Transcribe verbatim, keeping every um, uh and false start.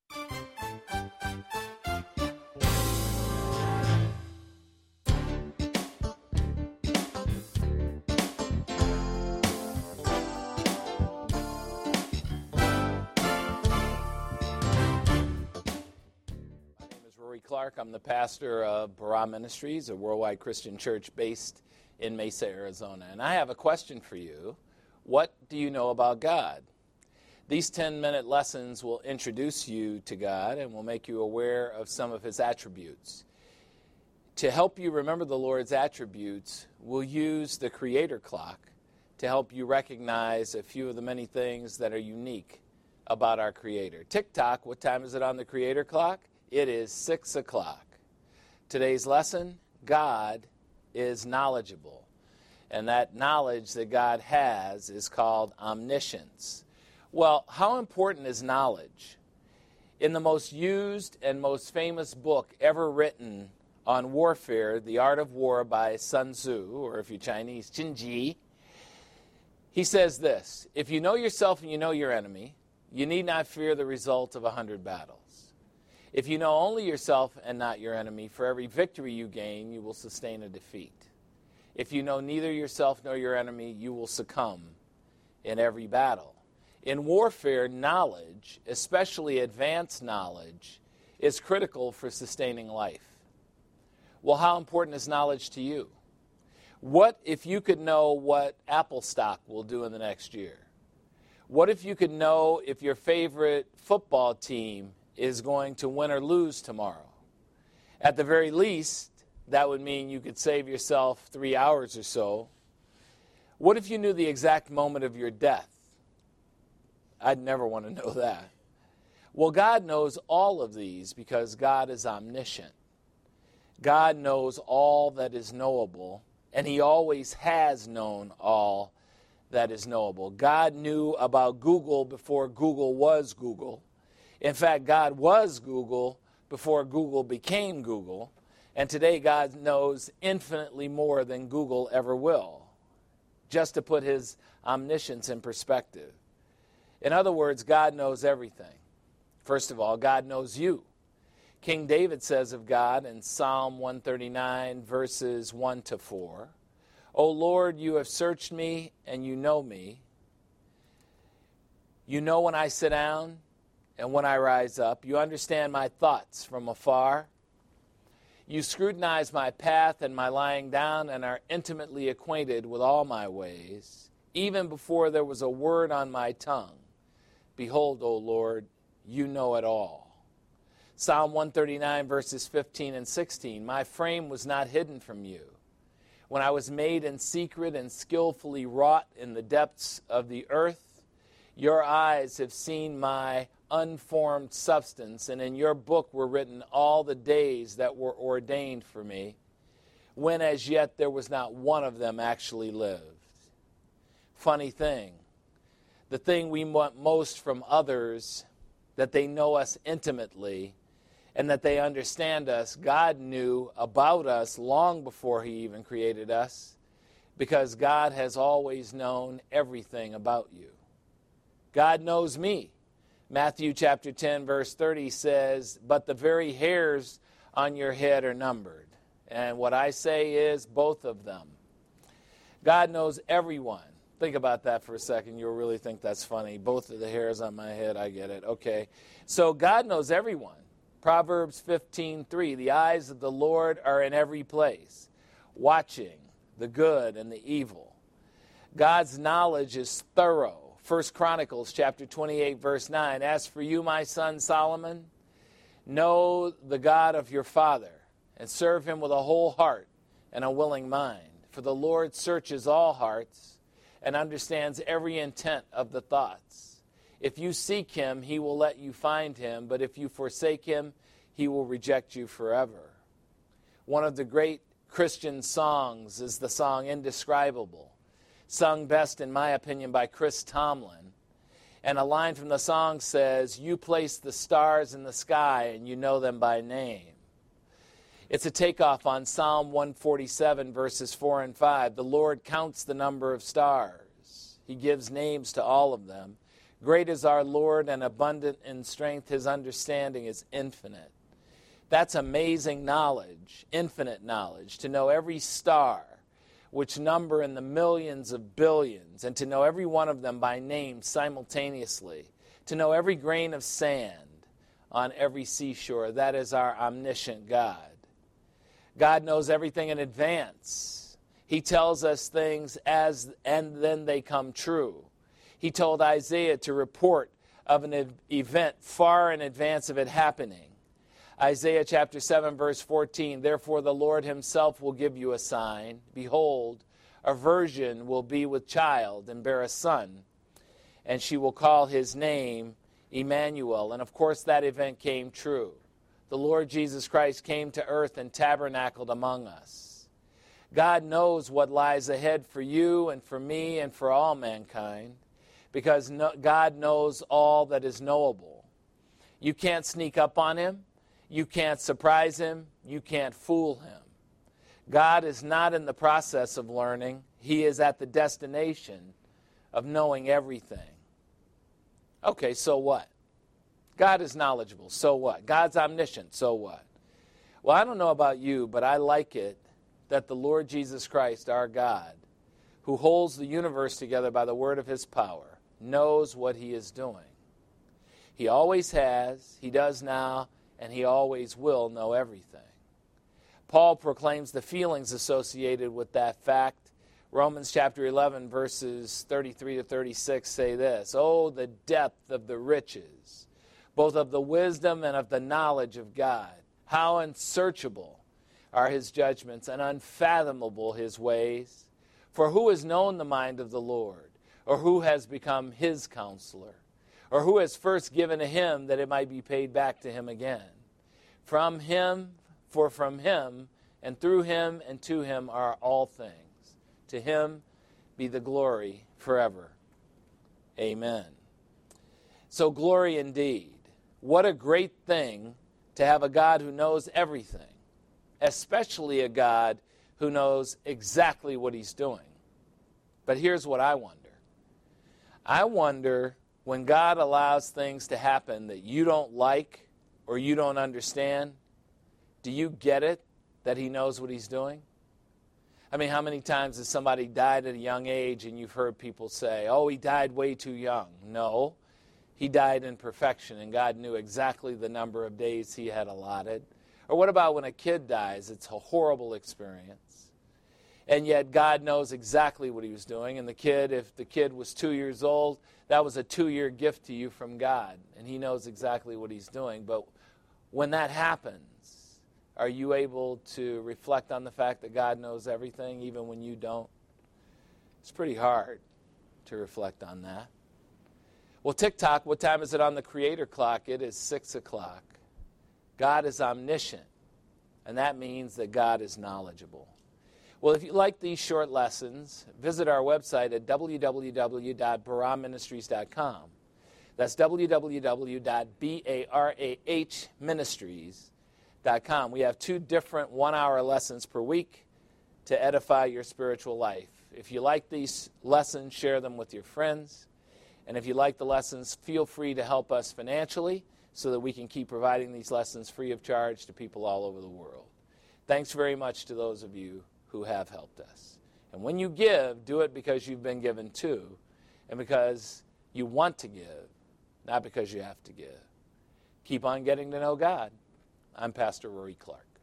Clark. I'm the pastor of Barah Ministries, a worldwide Christian church based in Mesa, Arizona. And I have a question for you. What do you know about God? These ten-minute lessons will introduce you to God and will make you aware of some of his attributes. To help you remember the Lord's attributes, we'll use the Creator Clock to help you recognize a few of the many things that are unique about our Creator. Tick-tock, what time is it on the Creator Clock? It is six o'clock. Today's lesson, God is knowledgeable. And that knowledge that God has is called omniscience. Well, how important is knowledge? In the most used and most famous book ever written on warfare, The Art of War by Sun Tzu, or if you're Chinese, Qin Ji, he says this: if you know yourself and you know your enemy, you need not fear the result of a hundred battles. If you know only yourself and not your enemy, for every victory you gain, you will sustain a defeat. If you know neither yourself nor your enemy, you will succumb in every battle. In warfare, knowledge, especially advanced knowledge, is critical for sustaining life. Well, how important is knowledge to you? What if you could know what Apple stock will do in the next year? What if you could know if your favorite football team is going to win or lose tomorrow? At the very least, that would mean you could save yourself three hours or so. What if you knew the exact moment of your death? I'd never want to know that. Well, God knows all of these because God is omniscient. God knows all that is knowable, and he always has known all that is knowable. God knew about Google before Google was Google. In fact, God was Google before Google became Google, and today God knows infinitely more than Google ever will, just to put his omniscience in perspective. In other words, God knows everything. First of all, God knows you. King David says of God in Psalm one thirty-nine, verses one to four, O Lord, you have searched me and you know me. You know when I sit down and when I rise up. You understand my thoughts from afar. You scrutinize my path and my lying down and are intimately acquainted with all my ways, even before there was a word on my tongue. Behold, O Lord, you know it all. Psalm one thirty-nine, verses fifteen and sixteen, my frame was not hidden from you. When I was made in secret and skillfully wrought in the depths of the earth, your eyes have seen my unformed substance, and in your book were written all the days that were ordained for me, when as yet there was not one of them actually lived. Funny thing, the thing we want most from others, that they know us intimately and that they understand us, God knew about us long before he even created us, because God has always known everything about you. God knows me. Matthew chapter ten, verse thirty says, but the very hairs on your head are numbered. And what I say is both of them. God knows everyone. Think about that for a second. You'll really think that's funny. Both of the hairs on my head, I get it. Okay. So God knows everyone. Proverbs fifteen three, the eyes of the Lord are in every place, watching the good and the evil. God's knowledge is thorough. First Chronicles chapter twenty-eight, verse nine, as for you, my son Solomon, know the God of your father, and serve him with a whole heart and a willing mind. For the Lord searches all hearts and understands every intent of the thoughts. If you seek him, he will let you find him, but if you forsake him, he will reject you forever. One of the great Christian songs is the song Indescribable, sung best, in my opinion, by Chris Tomlin. And a line from the song says, you place the stars in the sky and you know them by name. It's a takeoff on Psalm one forty-seven, verses four and five. The Lord counts the number of stars. He gives names to all of them. Great is our Lord and abundant in strength. His understanding is infinite. That's amazing knowledge, infinite knowledge, to know every star, which number in the millions of billions, and to know every one of them by name simultaneously, to know every grain of sand on every seashore. That is our omniscient God. God knows everything in advance. He tells us things as, and then they come true. He told Isaiah to report of an event far in advance of it happening. Isaiah chapter seven, verse fourteen, therefore the Lord himself will give you a sign. Behold, a virgin will be with child and bear a son, and she will call his name Emmanuel. And of course that event came true. The Lord Jesus Christ came to earth and tabernacled among us. God knows what lies ahead for you and for me and for all mankind, because no, God knows all that is knowable. You can't sneak up on him. You can't surprise him. You can't fool him. God is not in the process of learning. He is at the destination of knowing everything. Okay, so what? God is knowledgeable. So what? God's omniscient. So what? Well, I don't know about you, but I like it that the Lord Jesus Christ, our God, who holds the universe together by the word of his power, knows what he is doing. He always has, he does now, and he always will know everything. Paul proclaims the feelings associated with that fact. Romans chapter eleven, verses thirty-three to thirty-six say this, oh, the depth of the riches, both of the wisdom and of the knowledge of God. How unsearchable are his judgments and unfathomable his ways. For who has known the mind of the Lord, or who has become his counselor? Or who has first given to him that it might be paid back to him again? From him, for from him, and through him, and to him are all things. To him be the glory forever. Amen. So glory indeed. What a great thing to have a God who knows everything, especially a God who knows exactly what he's doing. But here's what I wonder. I wonder, when God allows things to happen that you don't like or you don't understand, do you get it that he knows what he's doing? I mean, how many times has somebody died at a young age and you've heard people say, oh, he died way too young? No, he died in perfection and God knew exactly the number of days he had allotted. Or what about when a kid dies? It's a horrible experience. And yet God knows exactly what he was doing. And the kid, if the kid was two years old, that was a two-year gift to you from God. And he knows exactly what he's doing. But when that happens, are you able to reflect on the fact that God knows everything, even when you don't? It's pretty hard to reflect on that. Well, TikTok, what time is it on the Creator clock? It is six o'clock. God is omniscient, and that means that God is knowledgeable. Well, if you like these short lessons, visit our website at w w w dot barah ministries dot com. That's w w w dot barah ministries dot com. We have two different one-hour lessons per week to edify your spiritual life. If you like these lessons, share them with your friends. And if you like the lessons, feel free to help us financially so that we can keep providing these lessons free of charge to people all over the world. Thanks very much to those of you who have helped us. And when you give, do it because you've been given to, and because you want to give, not because you have to give. Keep on getting to know God. I'm Pastor Rory Clark.